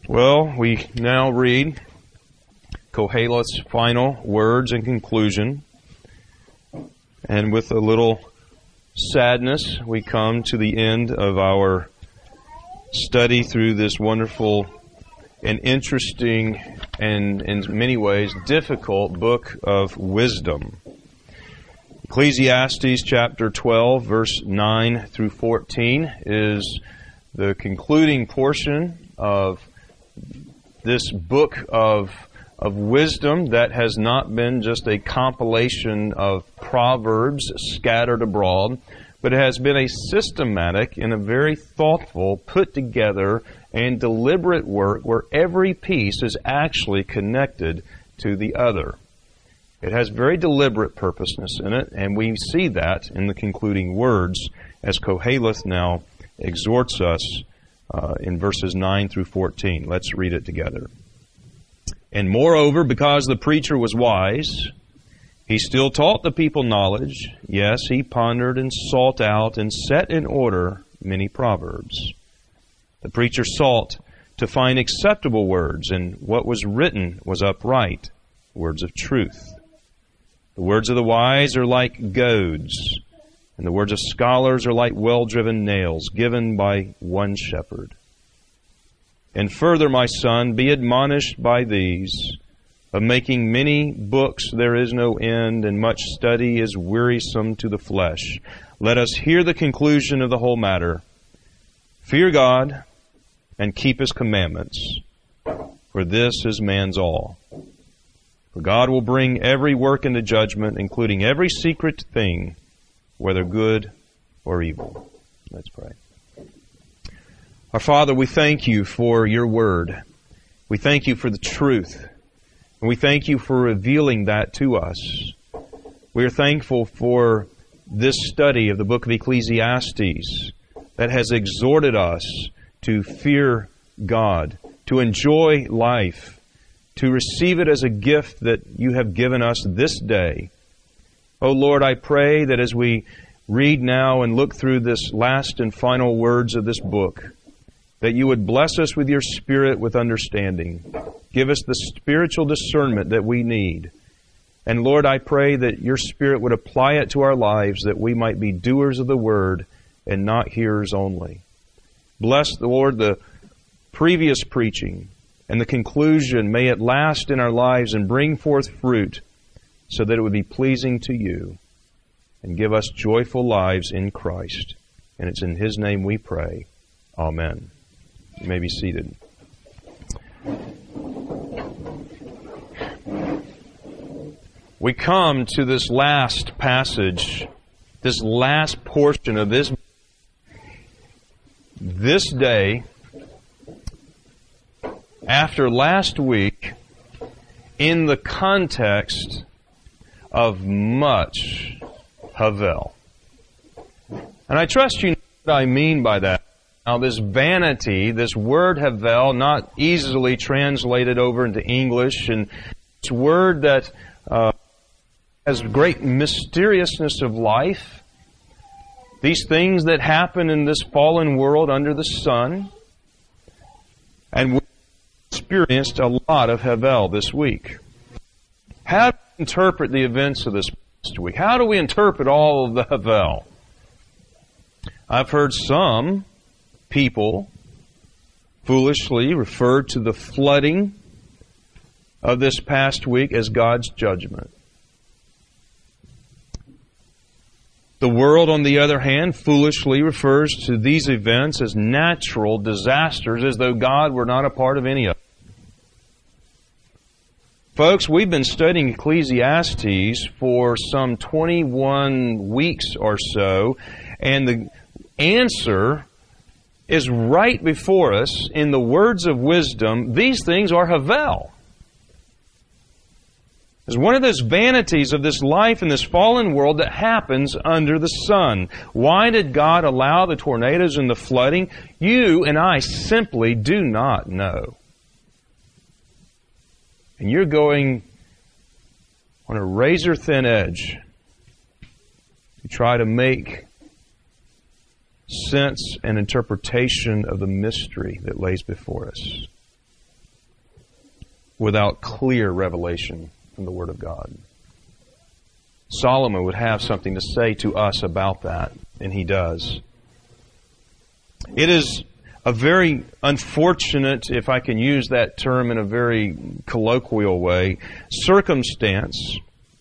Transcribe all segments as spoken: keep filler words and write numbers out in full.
Well, we now read Koheleth's final words and conclusion. And with a little sadness, we come to the end of our study through this wonderful and interesting and in many ways difficult book of wisdom. Ecclesiastes chapter twelve, verse nine through fourteen is the concluding portion of this book of of wisdom that has not been just a compilation of proverbs scattered abroad, but it has been a systematic and a very thoughtful, put together, and deliberate work where every piece is actually connected to the other. It has very deliberate purposeness in it, and we see that in the concluding words as Koheleth now exhorts us uh, in verses nine through fourteen. Let's read it together. And moreover, because the preacher was wise, he still taught the people knowledge. Yes, he pondered and sought out and set in order many proverbs. The preacher sought to find acceptable words, and what was written was upright, words of truth. The words of the wise are like goads, and the words of scholars are like well-driven nails, given by one shepherd. And further, my son, be admonished by these. Of making many books there is no end, and much study is wearisome to the flesh. Let us hear the conclusion of the whole matter. Fear God, and keep His commandments, for this is man's all. For God will bring every work into judgment, including every secret thing, whether good or evil. Let's pray. Our Father, we thank You for Your Word. We thank You for the truth. And we thank You for revealing that to us. We are thankful for this study of the book of Ecclesiastes that has exhorted us to fear God, to enjoy life, to receive it as a gift that You have given us this day. Oh Lord, I pray that as we read now and look through this last and final words of this book, that You would bless us with Your Spirit with understanding. Give us the spiritual discernment that we need. And Lord, I pray that Your Spirit would apply it to our lives, that we might be doers of the Word and not hearers only. Bless, the Lord, the previous preaching and the conclusion. May it last in our lives and bring forth fruit so that it would be pleasing to You, and give us joyful lives in Christ. And it's in His name we pray. Amen. You may be seated. We come to this last passage, this last portion of this. This day, after last week, in the context of much Havel. And I trust you know what I mean by that. Now, this vanity, this word Havel, not easily translated over into English, and it's a word that uh, has great mysteriousness of life. These things that happen in this fallen world under the sun. And we experienced a lot of Havel this week. How do we interpret the events of this past week? How do we interpret all of the Havel? I've heard some people foolishly refer to the flooding of this past week as God's judgment. The world, on the other hand, foolishly refers to these events as natural disasters, as though God were not a part of any of them. Folks, we've been studying Ecclesiastes for some twenty-one weeks or so, and the answer is right before us in the words of wisdom. These things are Havel. It's one of those vanities of this life in this fallen world that happens under the sun. Why did God allow the tornadoes and the flooding? You and I simply do not know. And you're going on a razor-thin edge to try to make sense and interpretation of the mystery that lays before us. without clear revelation from the Word of God. Solomon would have something to say to us about that, and he does. It is a very unfortunate, if I can use that term in a very colloquial way, circumstance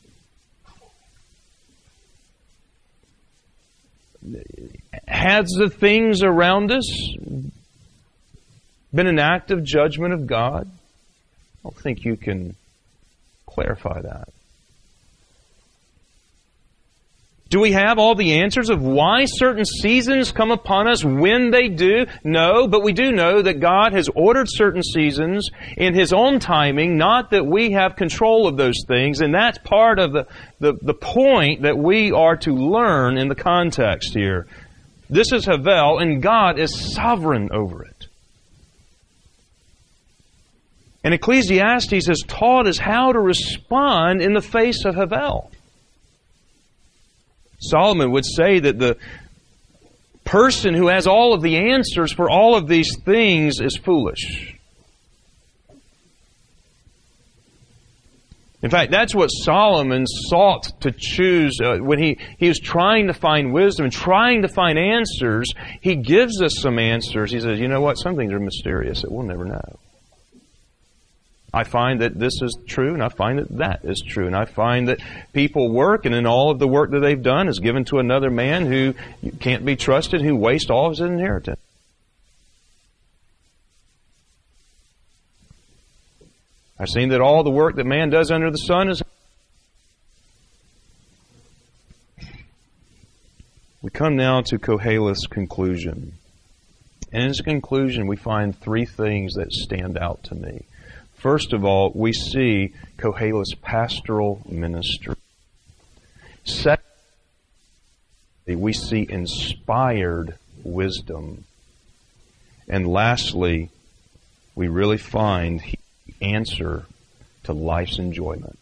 has the things around us been an act of judgment of God? I don't think you can clarify that. Do we have all the answers of why certain seasons come upon us when they do? No, but we do know that God has ordered certain seasons in His own timing, not that we have control of those things, and that's part of the, the, the point that we are to learn in the context here. This is Havel, and God is sovereign over it. And Ecclesiastes has taught us how to respond in the face of Havel. Solomon would say that the person who has all of the answers for all of these things is foolish. In fact, that's what Solomon sought to choose uh, when he, he was trying to find wisdom and trying to find answers. He gives us some answers. He says, you know what, some things are mysterious that we'll never know. I find that this is true, and I find that that is true. And I find that people work, and in all of the work that they've done is given to another man who can't be trusted, who wastes all of his inheritance. I've seen that all the work that man does under the sun is... We come now to Koheleth's conclusion. And in his conclusion, we find three things that stand out to me. First of all, we see Koheleth's pastoral ministry. Secondly, we see inspired wisdom. And lastly, we really find the answer to life's enjoyment.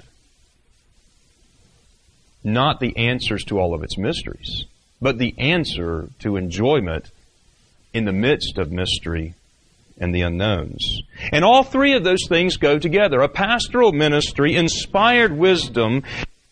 Not the answers to all of its mysteries, but the answer to enjoyment in the midst of mystery and the unknowns. And all three of those things go together. A pastoral ministry, inspired wisdom,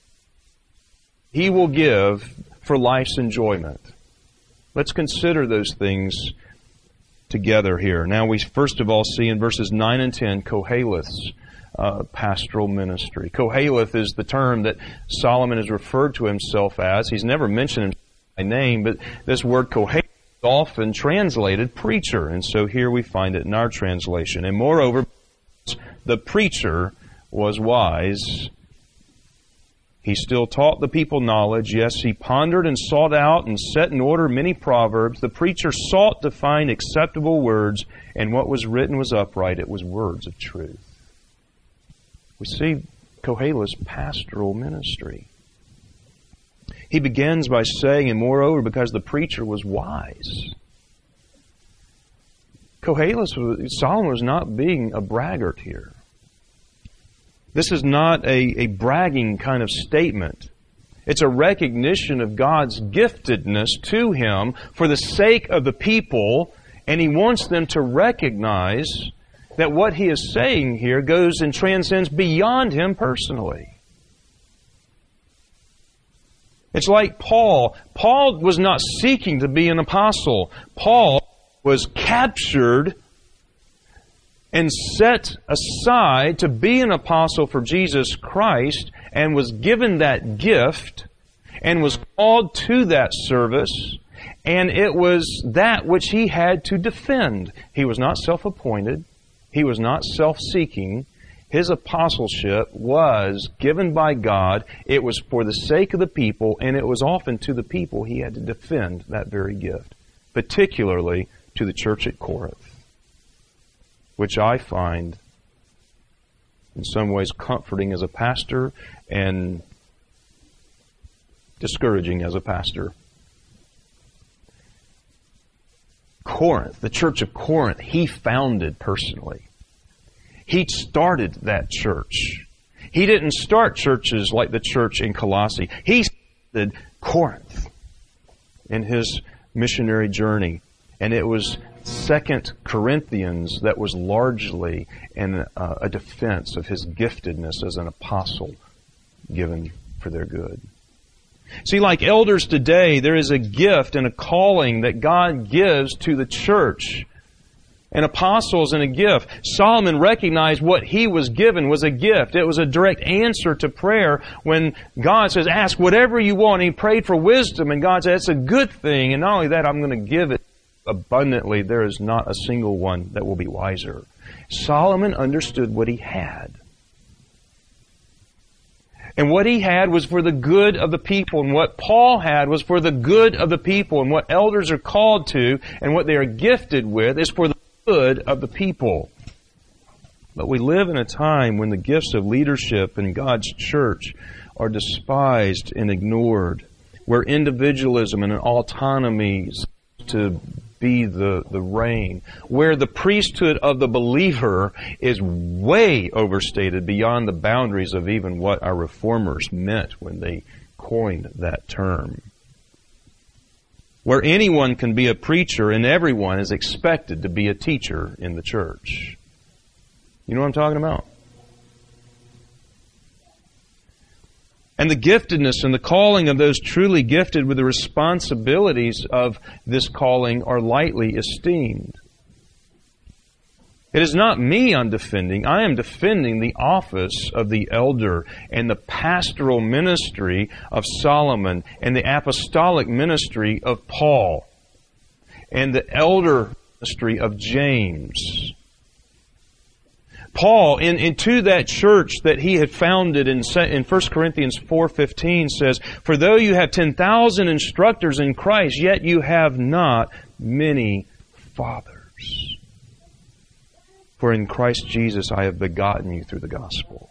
he will give for life's enjoyment. Let's consider those things together here. Now we first of all see in verses nine and ten Koheleth's uh, pastoral ministry. Koheleth is the term that Solomon has referred to himself as. He's never mentioned himself by name, but this word Koheleth often translated preacher, and so here we find it in our translation. And moreover, the preacher was wise. He still taught the people knowledge. Yes, he pondered and sought out and set in order many proverbs. The preacher sought to find acceptable words, and what was written was upright. It was words of truth. We see Koheleth's pastoral ministry. He begins by saying, and moreover, because the preacher was wise. Koheleth, Solomon was not being a braggart here. This is not a, a bragging kind of statement. It's a recognition of God's giftedness to him for the sake of the people, and he wants them to recognize that what he is saying here goes and transcends beyond him personally. It's like Paul. Paul was not seeking to be an apostle. Paul was captured and set aside to be an apostle for Jesus Christ, and was given that gift and was called to that service, and it was that which he had to defend. He was not self-appointed. He was not self-seeking. His apostleship was given by God. It was for the sake of the people, and it was often to the people he had to defend that very gift, particularly to the church at Corinth, which I find in some ways comforting as a pastor and discouraging as a pastor. Corinth, the church of Corinth, he founded personally. He started that church. He didn't start churches like the church in Colossae. He started Corinth in his missionary journey. And it was Second Corinthians that was largely an, uh, a defense of his giftedness as an apostle given for their good. See, like elders today, there is a gift and a calling that God gives to the church. And apostles and a gift. Solomon recognized what he was given was a gift. It was a direct answer to prayer when God says, ask whatever you want. He prayed for wisdom, and God said, that's a good thing. And not only that, I'm going to give it abundantly. There is not a single one that will be wiser. Solomon understood what he had. And what he had was for the good of the people. And what Paul had was for the good of the people. And what elders are called to and what they are gifted with is for the good of the people. But we live in a time when the gifts of leadership in God's church are despised and ignored, where individualism and autonomy to be the, the reign, where the priesthood of the believer is way overstated beyond the boundaries of even what our reformers meant when they coined that term. Where anyone can be a preacher and everyone is expected to be a teacher in the church. You know what I'm talking about? And the giftedness and the calling of those truly gifted with the responsibilities of this calling are lightly esteemed. It is not me I'm defending. I am defending the office of the elder and the pastoral ministry of Solomon and the apostolic ministry of Paul and the elder ministry of James. Paul, in, into that church that he had founded in, in First Corinthians four fifteen says, for though you have ten thousand instructors in Christ, yet you have not many fathers. For in Christ Jesus I have begotten you through the gospel.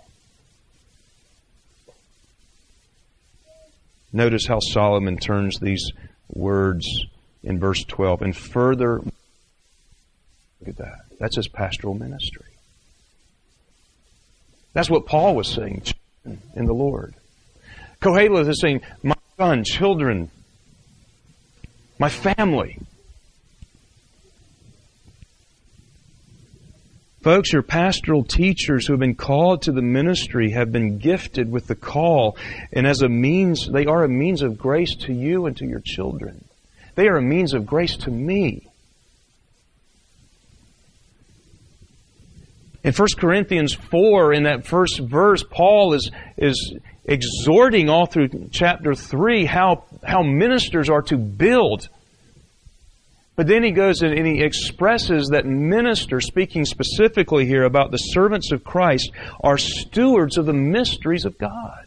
Notice how Solomon turns these words in verse twelve. And further, look at that. That's his pastoral ministry. That's what Paul was saying in the Lord. Kohelet is saying, my son, children, my family. Folks, your pastoral teachers who have been called to the ministry have been gifted with the call, and as a means, they are a means of grace to you and to your children. They are a means of grace to me. In First Corinthians four, in that first verse, Paul is, is exhorting all through chapter three how, how ministers are to build. But then he goes and he expresses that ministers, speaking specifically here about the servants of Christ, are stewards of the mysteries of God.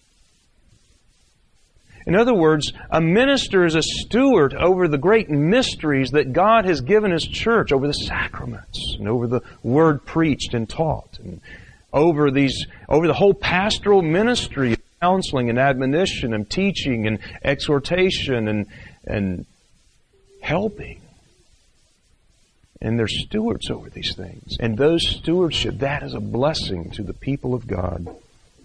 In other words, a minister is a steward over the great mysteries that God has given His church, over the sacraments, and over the Word preached and taught, and over these, over the whole pastoral ministry of counseling and admonition and teaching and exhortation and, and helping. And they're stewards over these things. And those stewardship, that is a blessing to the people of God.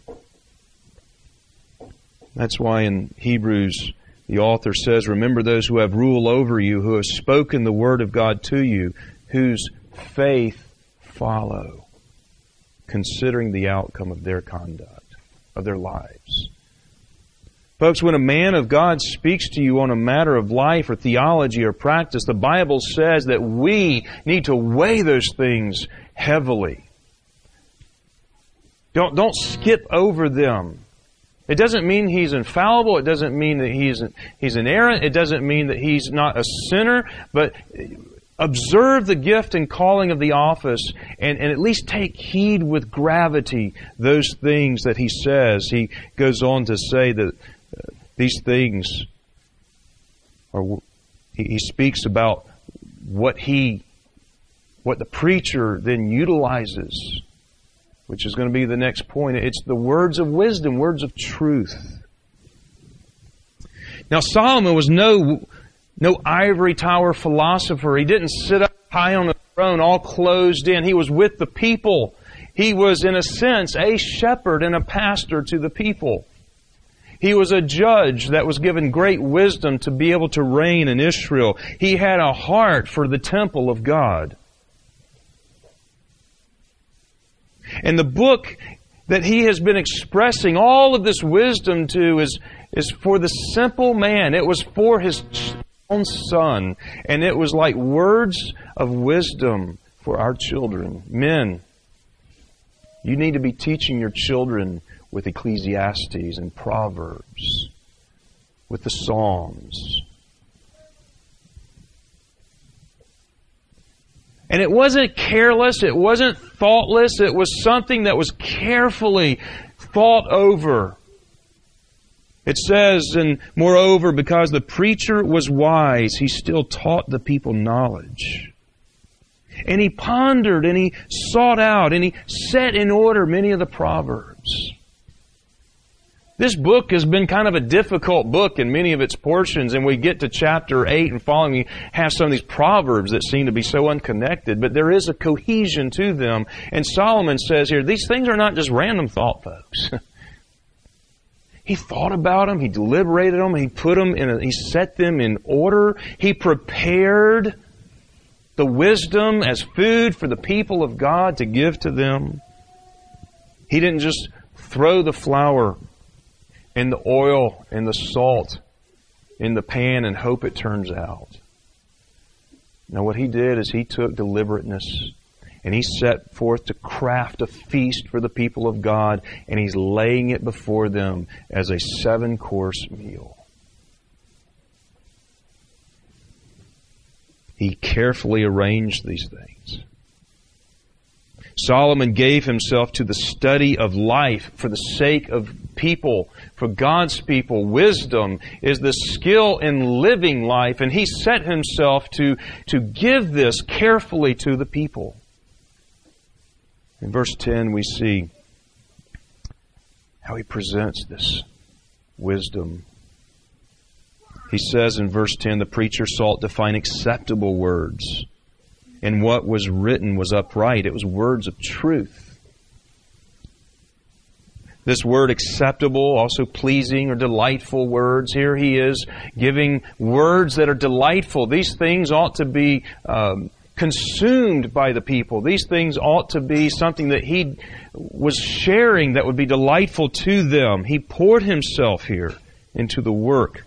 That's why in Hebrews, the author says, remember those who have rule over you, who have spoken the word of God to you, whose faith follow, considering the outcome of their conduct, of their lives. Folks, when a man of God speaks to you on a matter of life or theology or practice, the Bible says that we need to weigh those things heavily. Don't, don't skip over them. It doesn't mean he's infallible. It doesn't mean that he's, he's inerrant. It doesn't mean that he's not a sinner. But observe the gift and calling of the office and, and at least take heed with gravity those things that he says. He goes on to say that these things are, he, he speaks about what he, what the preacher then utilizes, which is going to be the next point. It's the words of wisdom, words of truth. Now Solomon was no, no ivory tower philosopher. He didn't sit up high on the throne all closed in. He was with the people. He was, in a sense, a shepherd and a pastor to the people. He was a judge that was given great wisdom to be able to reign in Israel. He had a heart for the temple of God. And the book that he has been expressing all of this wisdom to is, is for the simple man. It was for his own son. And it was like words of wisdom for our children. Men, you need to be teaching your children with Ecclesiastes and Proverbs, with the Psalms. And it wasn't careless, it wasn't thoughtless, it was something that was carefully thought over. It says, and moreover, because the preacher was wise, he still taught the people knowledge. And he pondered, and he sought out, and he set in order many of the Proverbs. This book has been kind of a difficult book in many of its portions, and we get to chapter eight and following, we have some of these Proverbs that seem to be so unconnected, but there is a cohesion to them. And Solomon says here, these things are not just random thought, folks. He thought about them, he deliberated them, he put them in a, he set them in order, he prepared the wisdom as food for the people of God to give to them. He didn't just throw the flour and the oil and the salt in the pan and hope it turns out. Now what he did is he took deliberateness and he set forth to craft a feast for the people of God, and he's laying it before them as a seven-course meal. He carefully arranged these things. Solomon gave himself to the study of life for the sake of people, for God's people. Wisdom is the skill in living life, and he set himself to, to give this carefully to the people. In verse ten we see how he presents this wisdom. He says in verse ten, the preacher sought to find acceptable words. And what was written was upright. It was words of truth. This word acceptable, also pleasing or delightful words. Here he is giving words that are delightful. These things ought to be um, consumed by the people. These things ought to be something that he was sharing that would be delightful to them. He poured himself here into the work.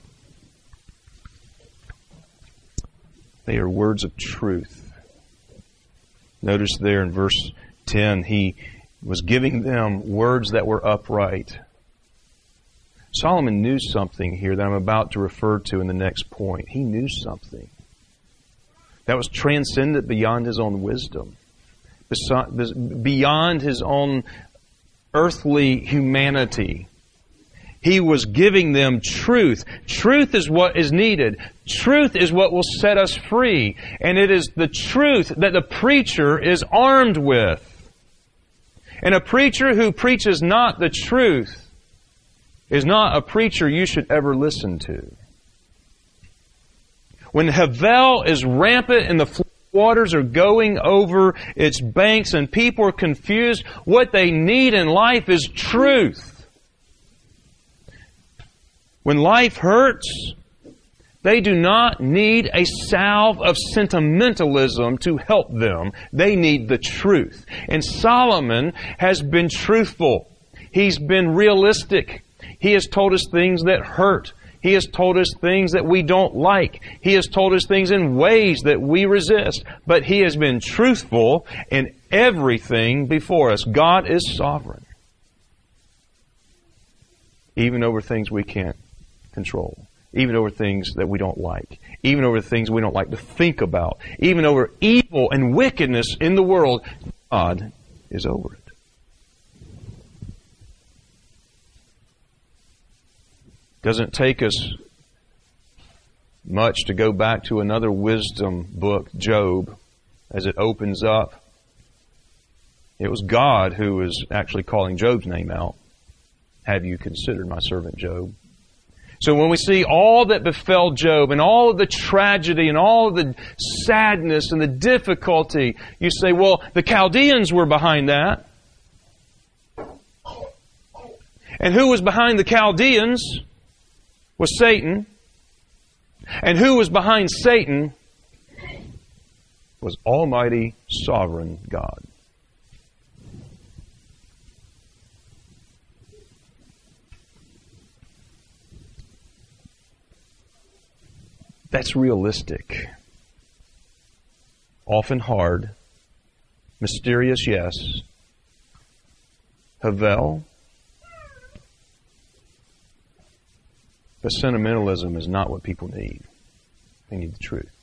They are words of truth. Notice there in verse ten, he was giving them words that were upright. Solomon knew something here that I'm about to refer to in the next point. He knew something that was transcendent beyond his own wisdom, beyond his own earthly humanity. He was giving them truth. Truth is what is needed. Truth is what will set us free. And it is the truth that the preacher is armed with. And a preacher who preaches not the truth is not a preacher you should ever listen to. When Havel is rampant and the waters are going over its banks and people are confused, what they need in life is truth. When life hurts, they do not need a salve of sentimentalism to help them. They need the truth. And Solomon has been truthful. He's been realistic. He has told us things that hurt. He has told us things that we don't like. He has told us things in ways that we resist. But He has been truthful in everything before us. God is sovereign. Even over things we can't control. Even over things that we don't like. Even over things we don't like to think about. Even over evil and wickedness in the world, God is over it. Doesn't take us much to go back to another wisdom book, Job, as it opens up. It was God who was actually calling Job's name out. Have you considered my servant Job? So when we see all that befell Job and all of the tragedy and all of the sadness and the difficulty, you say, well, the Chaldeans were behind that. And who was behind the Chaldeans was Satan. And who was behind Satan was Almighty Sovereign God. That's realistic. Often hard. Mysterious, yes. Havel. But sentimentalism is not what people need. They need the truth.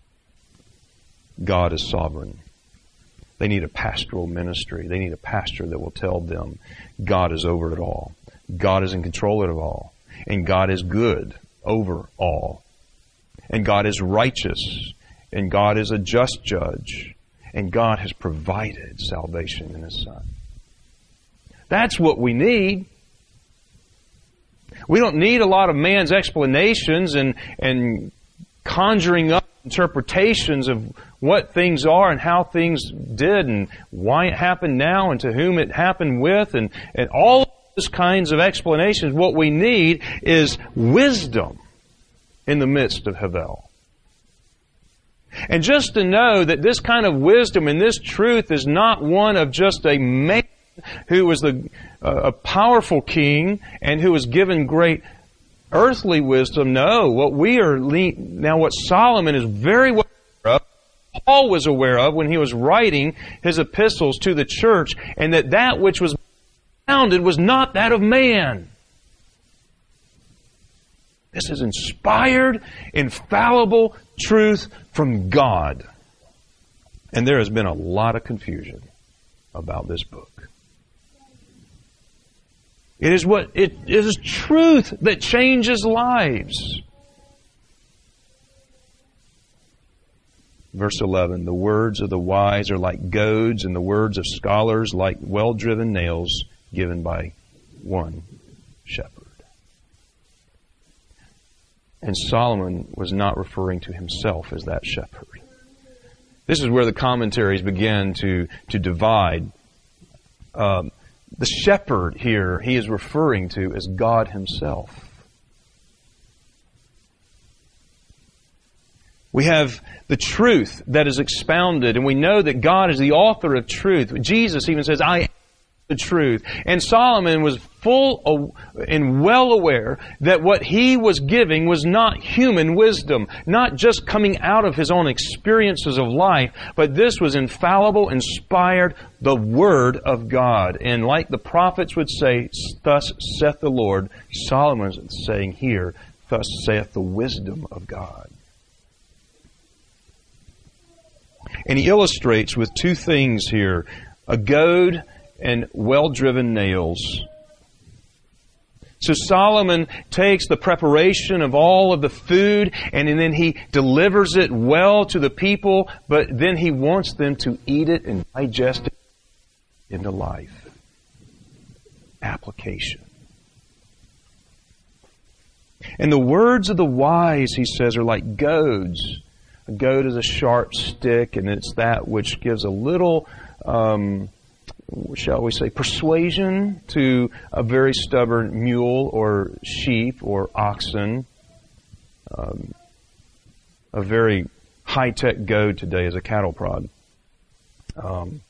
God is sovereign. They need a pastoral ministry. They need a pastor that will tell them God is over it all. God is in control of it all. And God is good over all. And God is righteous. And God is a just judge. And God has provided salvation in His Son. That's what we need. We don't need a lot of man's explanations and, and conjuring up interpretations of what things are and how things did and why it happened now and to whom it happened with and, and all those kinds of explanations. What we need is wisdom in the midst of Havel. And just to know that this kind of wisdom and this truth is not one of just a man who was the, uh, a powerful king and who was given great earthly wisdom. No, what we are le- now what Solomon is very well aware of, Paul was aware of when he was writing his epistles to the church, and that that which was founded was not that of man. This is inspired, infallible truth from God. And there has been a lot of confusion about this book. It is what it is truth that changes lives. Verse eleven, the words of the wise are like goads, and the words of scholars like well-driven nails given by one shepherd. And Solomon was not referring to himself as that shepherd. This is where the commentaries begin to, to divide. Um, the shepherd here he is referring to as God Himself. We have the truth that is expounded, and we know that God is the author of truth. Jesus even says, I am the truth. And Solomon was full and well aware that what he was giving was not human wisdom, not just coming out of his own experiences of life, but this was infallible, inspired, the Word of God. And like the prophets would say, thus saith the Lord, Solomon is saying here, thus saith the wisdom of God. And he illustrates with two things here, a goad and well-driven nails. So Solomon takes the preparation of all of the food and then he delivers it well to the people, but then he wants them to eat it and digest it into life. Application. And the words of the wise, he says, are like goads. A goad is a sharp stick, and it's that which gives a little, um, shall we say, persuasion to a very stubborn mule or sheep or oxen. Um, a very high-tech goad today is a cattle prod. Um,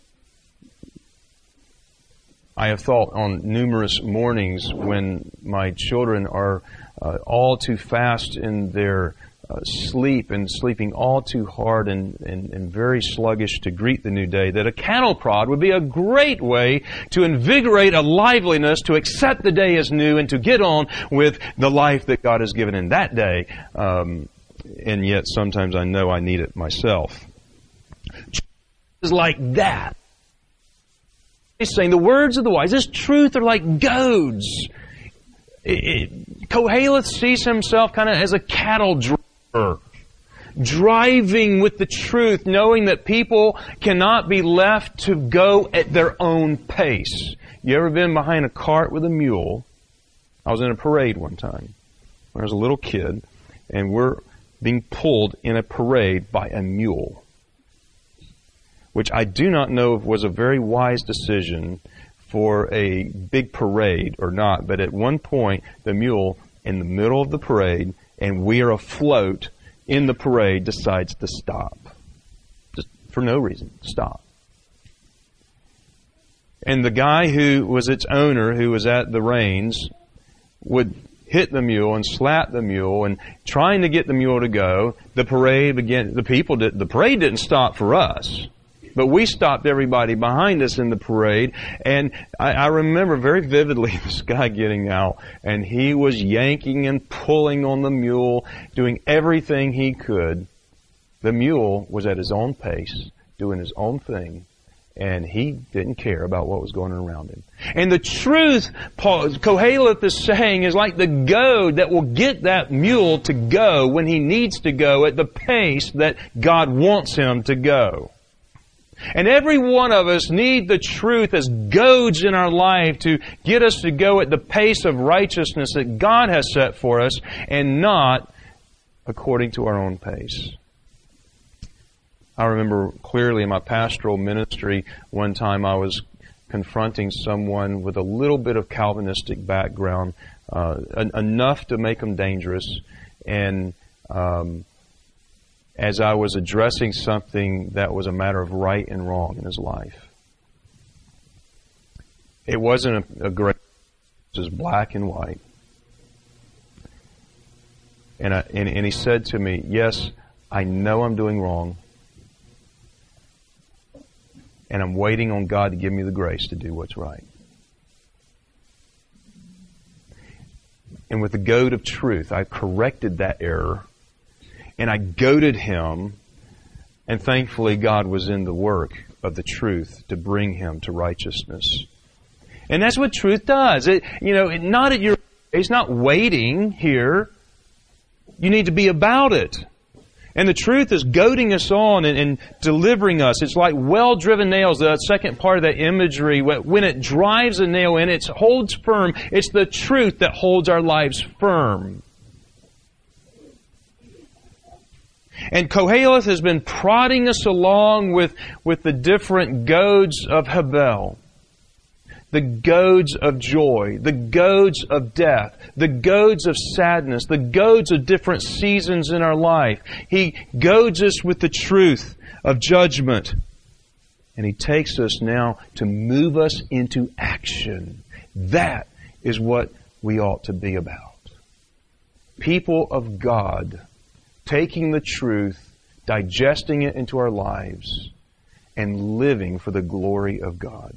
I have thought on numerous mornings when my children are uh, all too fast in their Uh, sleep and sleeping all too hard and, and, and very sluggish to greet the new day, that a cattle prod would be a great way to invigorate a liveliness, to accept the day as new and to get on with the life that God has given in that day. Um, and yet sometimes I know I need it myself. It's like that. He's saying the words of the wise, this truth are like goads. It, it, Koheleth sees himself kind of as a cattle driver, driving with the truth, knowing that people cannot be left to go at their own pace. You ever been behind a cart with a mule? I was in a parade one time when I was a little kid, and we're being pulled in a parade by a mule, which I do not know if was a very wise decision for a big parade or not, but at one point, the mule in the middle of the parade, and we are afloat in the parade, decides to stop. Just for no reason. Stop. And the guy who was its owner, who was at the reins, would hit the mule and slap the mule and trying to get the mule to go. The parade began, the people did, the parade didn't stop for us, but we stopped everybody behind us in the parade. And I, I remember very vividly this guy getting out, and he was yanking and pulling on the mule, doing everything he could. The mule was at his own pace, doing his own thing, and he didn't care about what was going on around him. And the truth, Paul, Koheleth is saying, is like the goad that will get that mule to go when he needs to go at the pace that God wants him to go. And every one of us need the truth as goads in our life to get us to go at the pace of righteousness that God has set for us and not according to our own pace. I remember clearly in my pastoral ministry, one time I was confronting someone with a little bit of Calvinistic background, uh, en- enough to make them dangerous. And um, as I was addressing something that was a matter of right and wrong in his life, it wasn't a, a gray, it was black and white. And, I, and, and he said to me, yes, I know I'm doing wrong, and I'm waiting on God to give me the grace to do what's right. And with the goad of truth, I corrected that error, and I goaded him, and thankfully God was in the work of the truth to bring him to righteousness. And that's what truth does. It, you know, not at your, it's not waiting here. You need to be about it. And the truth is goading us on and, and delivering us. It's like well-driven nails, the second part of that imagery. When it drives a nail in, it holds firm. It's the truth that holds our lives firm. And Koheleth has been prodding us along with, with the different goads of Hebel. The goads of joy, the goads of death, the goads of sadness, the goads of different seasons in our life. He goads us with the truth of judgment. And He takes us now to move us into action. That is what we ought to be about. People of God, taking the truth, digesting it into our lives, and living for the glory of God.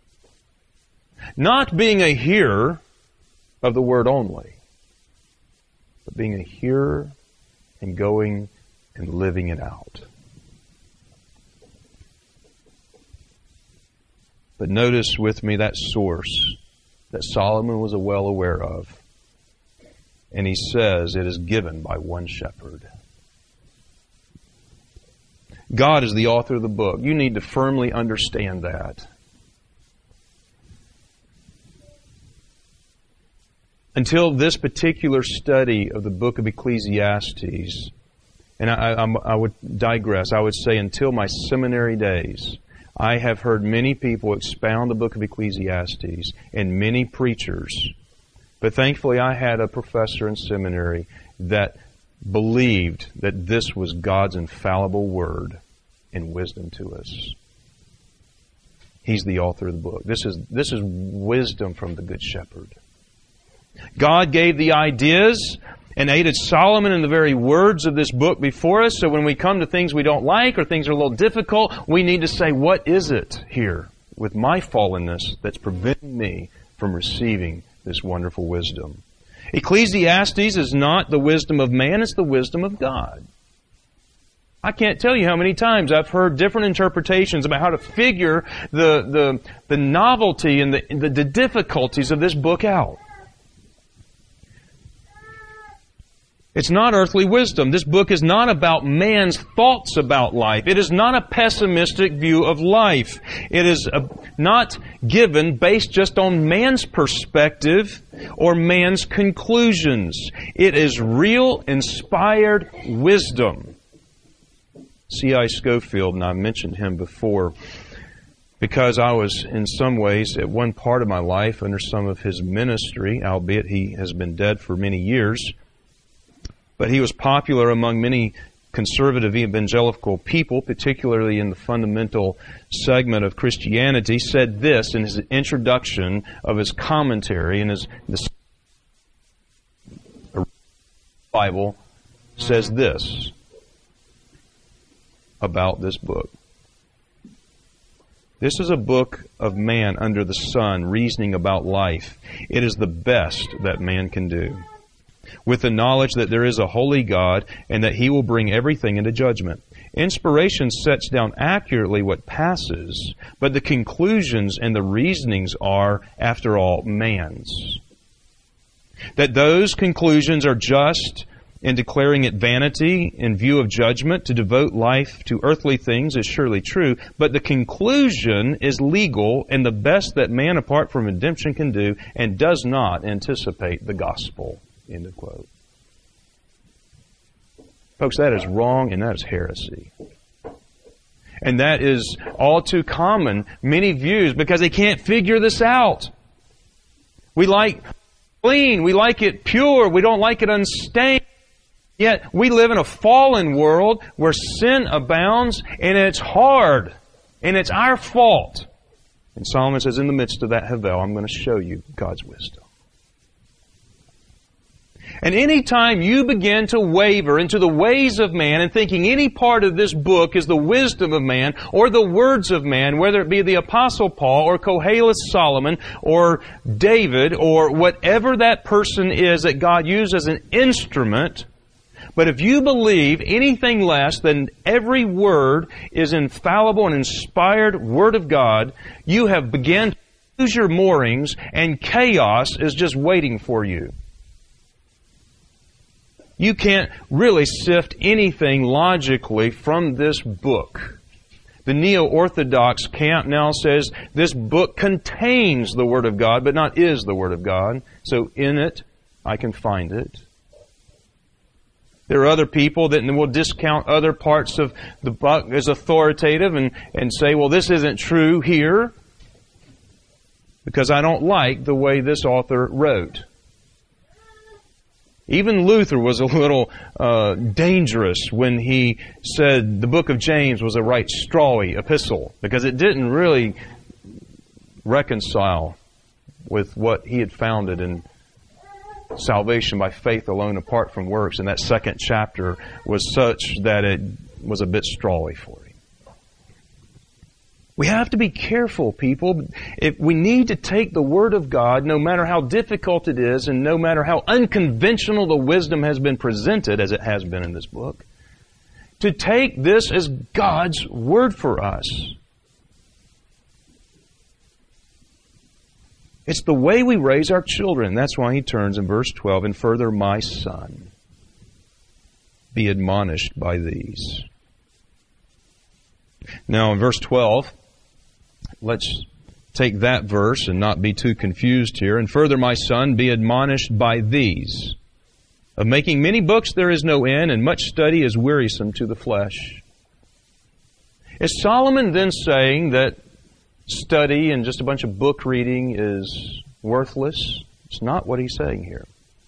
Not being a hearer of the Word only, but being a hearer and going and living it out. But notice with me that source that Solomon was well aware of. And he says it is given by one shepherd. God is the author of the book. You need to firmly understand that. Until this particular study of the book of Ecclesiastes, and I, I, I would digress, I would say until my seminary days, I have heard many people expound the book of Ecclesiastes and many preachers. But thankfully I had a professor in seminary that believed that this was God's infallible word and wisdom to us. He's the author of the book. This is, this is wisdom from the Good Shepherd. God gave the ideas and aided Solomon in the very words of this book before us. So when we come to things we don't like or things are a little difficult, we need to say, what is it here with my fallenness that's preventing me from receiving this wonderful wisdom? Ecclesiastes is not the wisdom of man, it's the wisdom of God. I can't tell you how many times I've heard different interpretations about how to figure the the, the novelty and the, the, the difficulties of this book out. It's not earthly wisdom. This book is not about man's thoughts about life. It is not a pessimistic view of life. It is a, not given based just on man's perspective or man's conclusions. It is real, inspired wisdom. C I Scofield, and I mentioned him before, because I was in some ways at one part of my life under some of his ministry, albeit he has been dead for many years. But he was popular among many conservative evangelical people, particularly in the fundamental segment of Christianity, said this in his introduction of his commentary in his the Bible, says this about this book. This is a book of man under the sun, reasoning about life. It is the best that man can do, with the knowledge that there is a holy God and that He will bring everything into judgment. Inspiration sets down accurately what passes, but the conclusions and the reasonings are, after all, man's. That those conclusions are just in declaring it vanity in view of judgment to devote life to earthly things is surely true, but the conclusion is legal and the best that man apart from redemption can do and does not anticipate the gospel. End of quote. Folks, that is wrong and that is heresy. And that is all too common, many views, because they can't figure this out. We like clean, we like it pure, we don't like it unstained. Yet we live in a fallen world where sin abounds and it's hard and it's our fault. And Solomon says, in the midst of that havel, I'm going to show you God's wisdom. And any time you begin to waver into the ways of man and thinking any part of this book is the wisdom of man or the words of man, whether it be the Apostle Paul or Koheles Solomon or David or whatever that person is that God used as an instrument, but if you believe anything less than every word is infallible and inspired Word of God, you have begun to lose your moorings and chaos is just waiting for you. You can't really sift anything logically from this book. The Neo-Orthodox camp now says this book contains the Word of God, but not is the Word of God. So in it, I can find it. There are other people that will discount other parts of the book as authoritative and, and say, well, this isn't true here because I don't like the way this author wrote. Even Luther was a little uh, dangerous when he said the book of James was a right strawy epistle because it didn't really reconcile with what he had founded in salvation by faith alone apart from works. And that second chapter was such that it was a bit strawy for him. We have to be careful, people. If we need to take the Word of God, no matter how difficult it is and no matter how unconventional the wisdom has been presented, as it has been in this book, to take this as God's Word for us. It's the way we raise our children. That's why he turns in verse twelve, and further, my son, be admonished by these. Now in verse twelve, let's take that verse and not be too confused here. And further, my son, be admonished by these. Of making many books there is no end, and much study is wearisome to the flesh. Is Solomon then saying that study and just a bunch of book reading is worthless? It's not what he's saying here.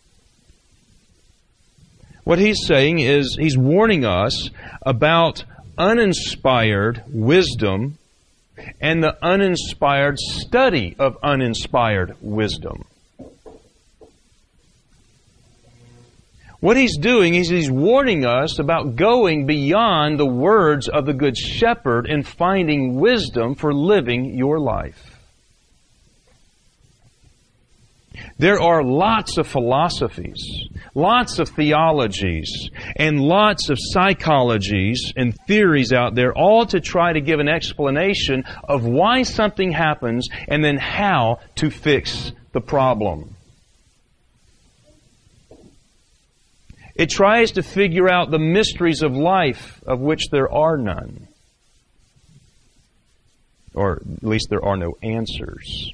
What he's saying is he's warning us about uninspired wisdom and the uninspired study of uninspired wisdom. What he's doing is he's warning us about going beyond the words of the Good Shepherd and finding wisdom for living your life. There are lots of philosophies, lots of theologies, and lots of psychologies and theories out there, all to try to give an explanation of why something happens and then how to fix the problem. It tries to figure out the mysteries of life, of which there are none. Or at least there are no answers.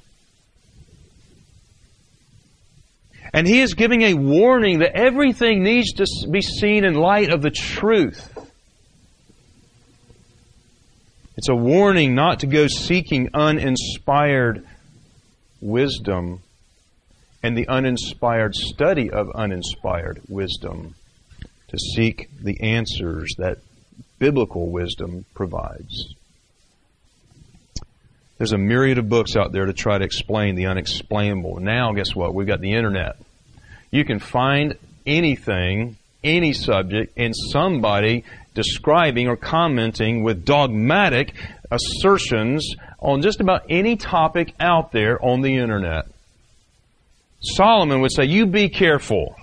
And he is giving a warning that everything needs to be seen in light of the truth. It It's a warning not to go seeking uninspired wisdom and the uninspired study of uninspired wisdom, to seek the answers that biblical wisdom provides. There's a myriad of books out there to try to explain the unexplainable. Now, guess what? We've got the internet. You can find anything, any subject, and somebody describing or commenting with dogmatic assertions on just about any topic out there on the internet. Solomon would say, you be careful.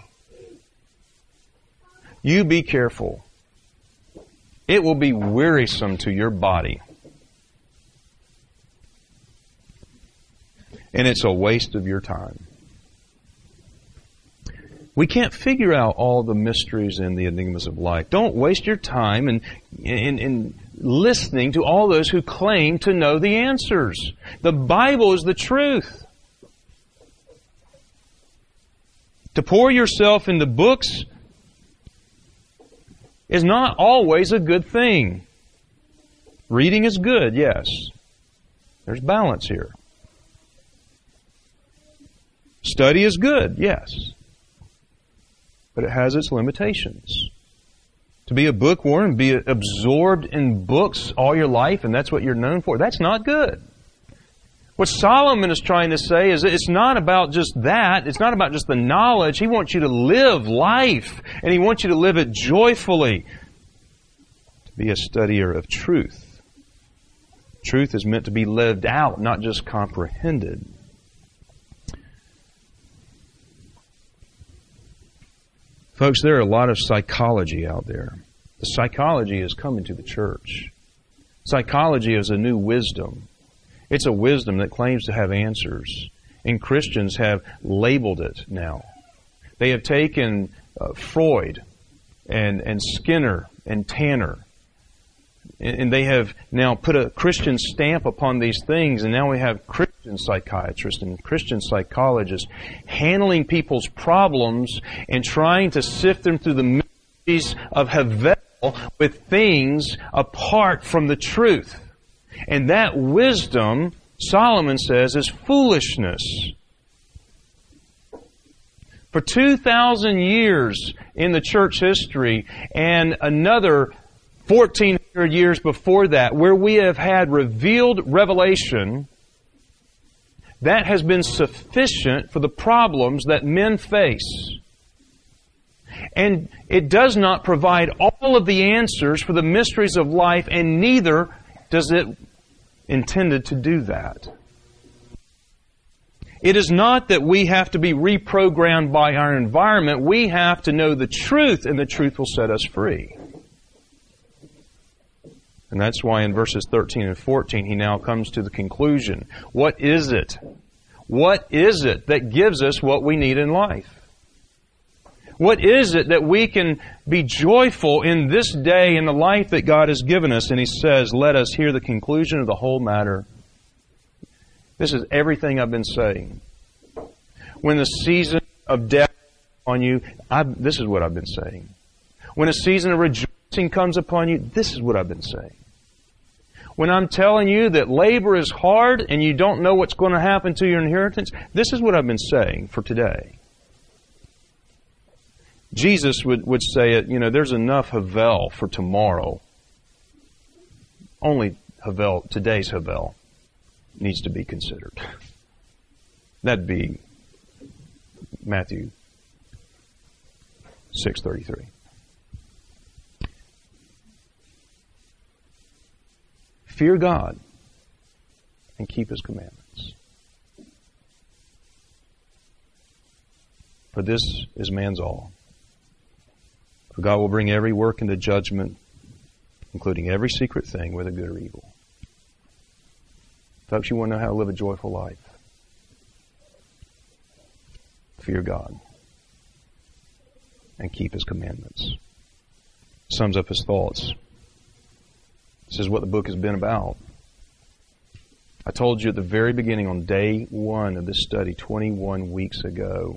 You be careful. It will be wearisome to your body. And it's a waste of your time. We can't figure out all the mysteries and the enigmas of life. Don't waste your time in, in, in listening to all those who claim to know the answers. The Bible is the truth. To pour yourself into books is not always a good thing. Reading is good, yes. There's balance here. Study is good, yes. But it has its limitations. To be a bookworm, be absorbed in books all your life, and that's what you're known for, that's not good. What Solomon is trying to say is that it's not about just that. It's not about just the knowledge. He wants you to live life, and He wants you to live it joyfully. To be a studier of truth. Truth is meant to be lived out, not just comprehended. Folks, there are a lot of psychology out there. The psychology is coming to the church. Psychology is a new wisdom. It's a wisdom that claims to have answers. And Christians have labeled it now. They have taken uh, Freud and, and Skinner and Tanner, and, and they have now put a Christian stamp upon these things, and now we have Christian psychiatrists and Christian psychologists handling people's problems and trying to sift them through the mysteries of Havel with things apart from the truth. And that wisdom, Solomon says, is foolishness. For two thousand years in the church history and another fourteen hundred years before that, where we have had revealed revelation, that has been sufficient for the problems that men face. And it does not provide all of the answers for the mysteries of life, and neither does it intended to do that. It is not that we have to be reprogrammed by our environment. We have to know the truth, and the truth will set us free. And that's why in verses thirteen and fourteen, he now comes to the conclusion. What is it? What is it that gives us what we need in life? What is it that we can be joyful in this day in the life that God has given us? And he says, let us hear the conclusion of the whole matter. This is everything I've been saying. When the season of death comes upon you, I, this is what I've been saying. When a season of rejoicing comes upon you, this is what I've been saying. When I'm telling you that labor is hard and you don't know what's going to happen to your inheritance, this is what I've been saying for today. Jesus would, would say it, you know, there's enough Havel for tomorrow. Only Havel, today's Havel, needs to be considered. That'd be Matthew six thirty-three. Fear God and keep His commandments. For this is man's all. For God will bring every work into judgment, including every secret thing, whether good or evil. Folks, you want to know how to live a joyful life? Fear God and keep His commandments. Sums up his thoughts. This is what the book has been about. I told you at the very beginning on day one of this study, twenty-one weeks ago,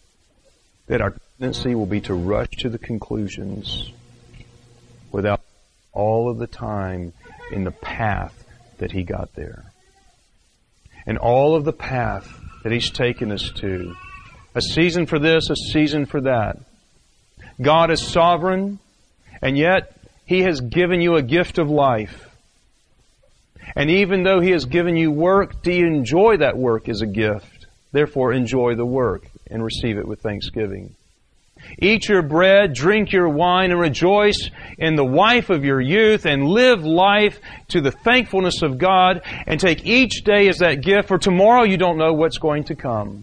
that our tendency will be to rush to the conclusions without all of the time in the path that He got there. And all of the path that He's taken us to. A season for this, a season for that. God is sovereign, and yet He has given you a gift of life. And even though He has given you work, do you enjoy that work as a gift? Therefore, enjoy the work and receive it with thanksgiving. Eat your bread, drink your wine, and rejoice in the wife of your youth, and live life to the thankfulness of God, and take each day as that gift, for tomorrow you don't know what's going to come.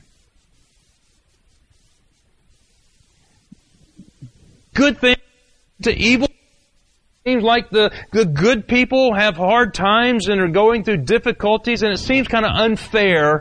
Good things to evil. Seems like the, the good people have hard times and are going through difficulties, and it seems kind of unfair.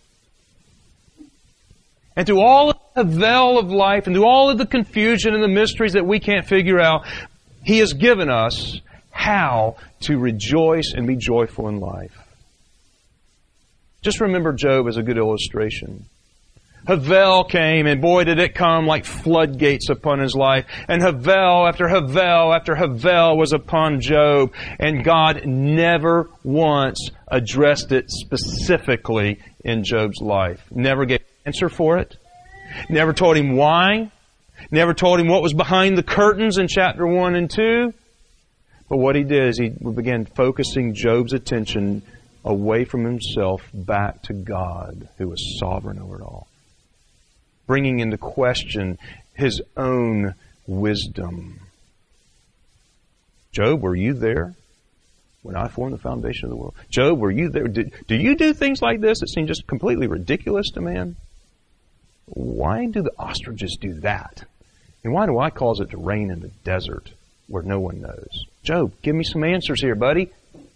And through all of the veil of life and through all of the confusion and the mysteries that we can't figure out, He has given us how to rejoice and be joyful in life. Just remember Job as a good illustration. Havel came, and boy did it come like floodgates upon his life. And Havel after Havel after Havel was upon Job. And God never once addressed it specifically in Job's life. Never gave an answer for it. Never told him why. Never told him what was behind the curtains in chapter one and two. But what he did is he began focusing Job's attention away from himself back to God, who was sovereign over it all. Bringing into question his own wisdom. Job, were you there when I formed the foundation of the world? Job, were you there? Did, do you do things like this that seem just completely ridiculous to man? Why do the ostriches do that? And why do I cause it to rain in the desert where no one knows? Job, give me some answers here, buddy.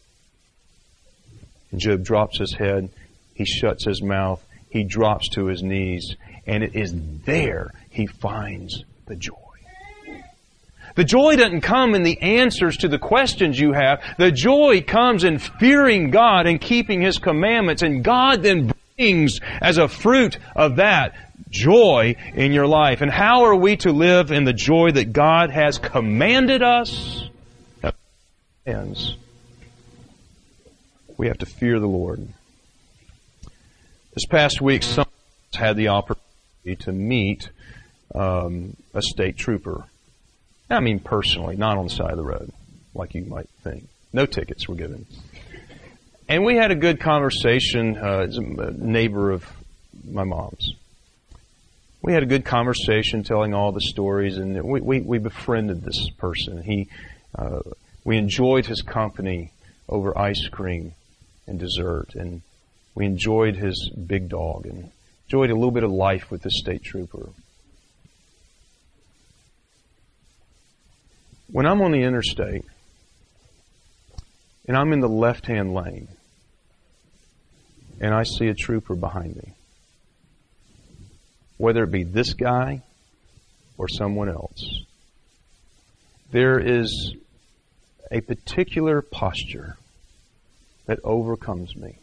And Job drops his head. He shuts his mouth. He drops to his knees. And it is there he finds the joy. The joy doesn't come in the answers to the questions you have. The joy comes in fearing God and keeping His commandments. And God then brings as a fruit of that joy in your life. And how are we to live in the joy that God has commanded us? We have to fear the Lord. This past week, some had the opportunity to meet um, a state trooper. I mean personally, not on the side of the road, like you might think. No tickets were given. And we had a good conversation, uh, a neighbor of my mom's. We had a good conversation telling all the stories, and we, we, we befriended this person. He, uh, we enjoyed his company over ice cream and dessert, and we enjoyed his big dog, and enjoyed a little bit of life with this state trooper. When I'm on the interstate, and I'm in the left-hand lane, and I see a trooper behind me, whether it be this guy or someone else, there is a particular posture that overcomes me.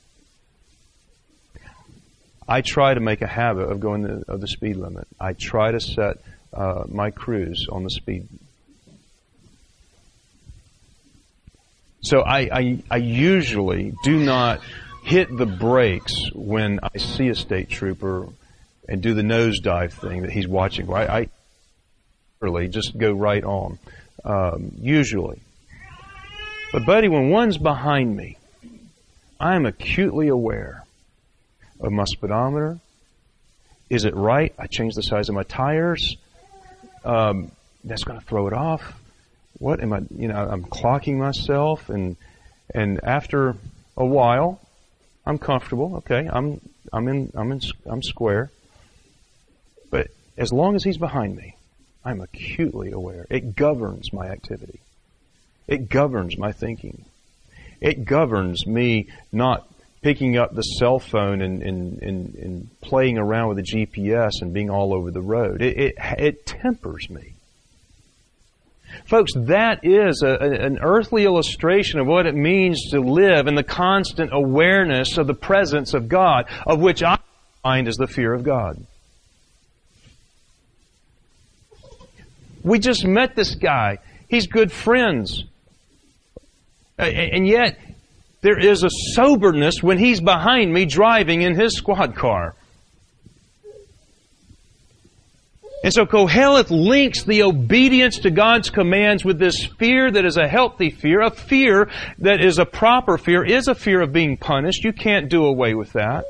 I try to make a habit of going the, of the speed limit. I try to set uh, my cruise on the speed. So I, I, I usually do not hit the brakes when I see a state trooper and do the nosedive thing that he's watching. I, I literally just go right on, um, usually. But buddy, when one's behind me, I am acutely aware of my speedometer. Is it right? I change the size of my tires. Um, that's going to throw it off. What am I? You know, I'm clocking myself, and and after a while, I'm comfortable. Okay, I'm I'm in I'm in I'm square. But as long as he's behind me, I'm acutely aware. It governs my activity. It governs my thinking. It governs me not picking up the cell phone and, and, and, and playing around with the G P S and being all over the road. It, it, it tempers me. Folks, that is a, an earthly illustration of what it means to live in the constant awareness of the presence of God, of which I find is the fear of God. We just met this guy. He's good friends. And yet, there is a soberness when He's behind me driving in His squad car. And so Koheleth links the obedience to God's commands with this fear that is a healthy fear. A fear that is a proper fear is a fear of being punished. You can't do away with that.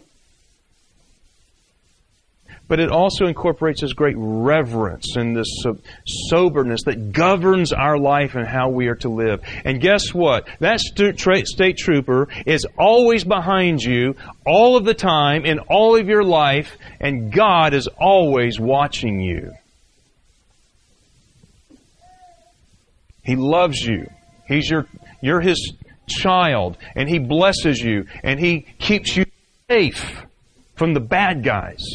But it also incorporates this great reverence and this soberness that governs our life and how we are to live. And guess what? That state trooper is always behind you all of the time in all of your life, and God is always watching you. He loves you. He's your, you're His child, and He blesses you, and He keeps you safe from the bad guys.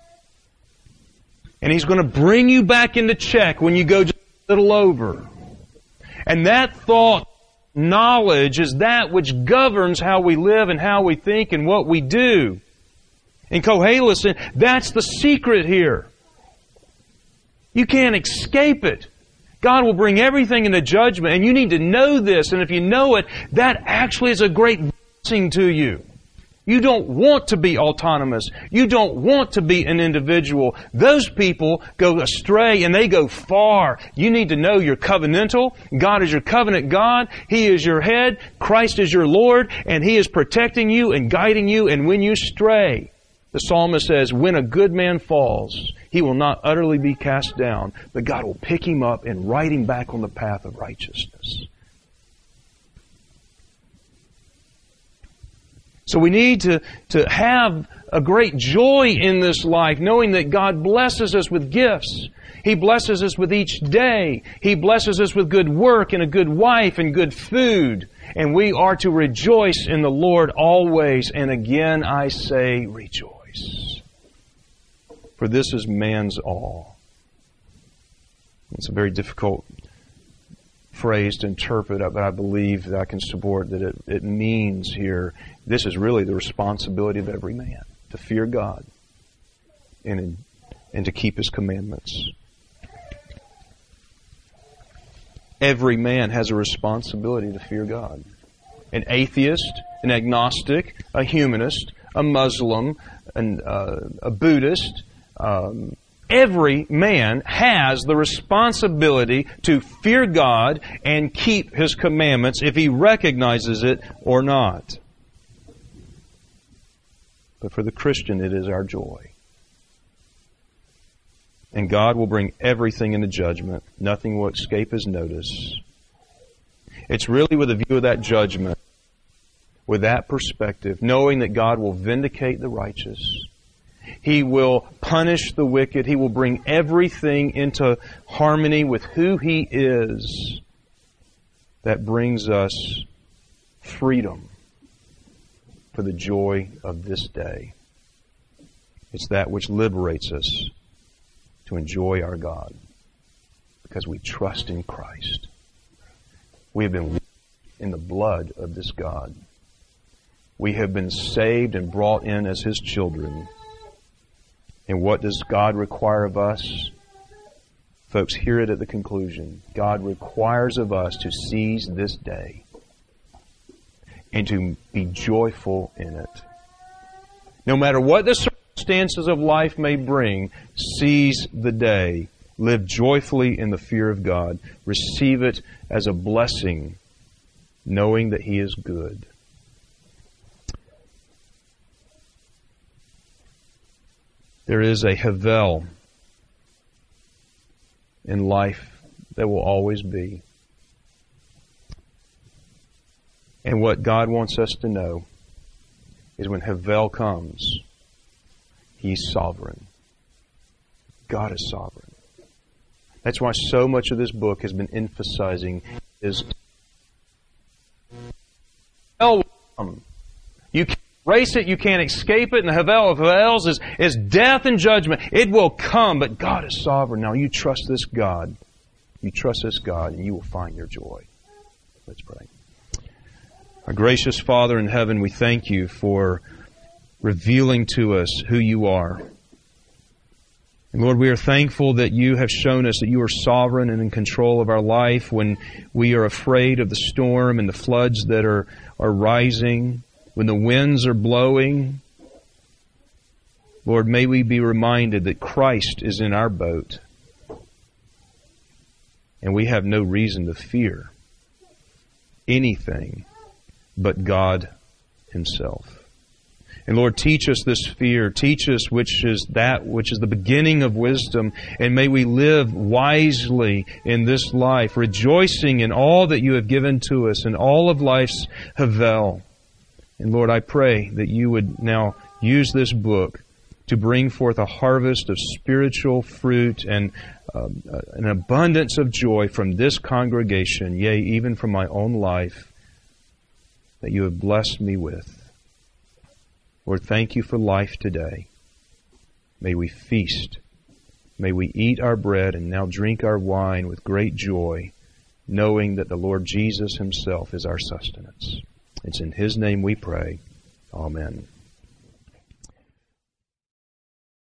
And He's going to bring you back into check when you go just a little over. And that thought, knowledge, is that which governs how we live and how we think and what we do. In Koheleth, that's the secret here. You can't escape it. God will bring everything into judgment, and you need to know this. And if you know it, that actually is a great blessing to you. You don't want to be autonomous. You don't want to be an individual. Those people go astray and they go far. You need to know you're covenantal. God is your covenant God. He is your head. Christ is your Lord. And He is protecting you and guiding you. And when you stray, the psalmist says, when a good man falls, he will not utterly be cast down, but God will pick him up and right him back on the path of righteousness. So we need to, to have a great joy in this life, knowing that God blesses us with gifts. He blesses us with each day. He blesses us with good work and a good wife and good food. And we are to rejoice in the Lord always. And again I say, rejoice. For this is man's all. It's a very difficult phrase to interpret, but I believe that I can support that it, it means here, this is really the responsibility of every man, to fear God and, and to keep His commandments. Every man has a responsibility to fear God. An atheist, an agnostic, a humanist, a Muslim, an, uh, a Buddhist, um, every man has the responsibility to fear God and keep His commandments if he recognizes it or not. But for the Christian, it is our joy. And God will bring everything into judgment. Nothing will escape His notice. It's really with a view of that judgment, with that perspective, knowing that God will vindicate the righteous. He will punish the wicked. He will bring everything into harmony with who He is. That brings us freedom for the joy of this day. It's that which liberates us to enjoy our God because we trust in Christ. We have been washed in the blood of this God. We have been saved and brought in as His children. And what does God require of us? Folks, hear it at the conclusion. God requires of us to seize this day and to be joyful in it. No matter what the circumstances of life may bring, seize the day. Live joyfully in the fear of God. Receive it as a blessing, knowing that He is good. There is a Havel in life that will always be. And what God wants us to know is when Havel comes, He's sovereign. God is sovereign. That's why so much of this book has been emphasizing is Havel will come. You can't erase it, you can't escape it, and the Havel of Havels is, is death and judgment. It will come, but God is sovereign. Now you trust this God. You trust this God, and you will find your joy. Let's pray. Our gracious Father in heaven, we thank You for revealing to us who You are. And Lord, we are thankful that You have shown us that You are sovereign and in control of our life when we are afraid of the storm and the floods that are, are rising, when the winds are blowing. Lord, may we be reminded that Christ is in our boat, and we have no reason to fear anything but God Himself. And Lord, teach us this fear. Teach us which is that which is the beginning of wisdom. And may we live wisely in this life, rejoicing in all that You have given to us and all of life's havel. And Lord, I pray that You would now use this book to bring forth a harvest of spiritual fruit and uh, an abundance of joy from this congregation, yea, even from my own life, that You have blessed me with. Lord, thank You for life today. May we feast. May we eat our bread and now drink our wine with great joy, knowing that the Lord Jesus Himself is our sustenance. It's in His name we pray. Amen.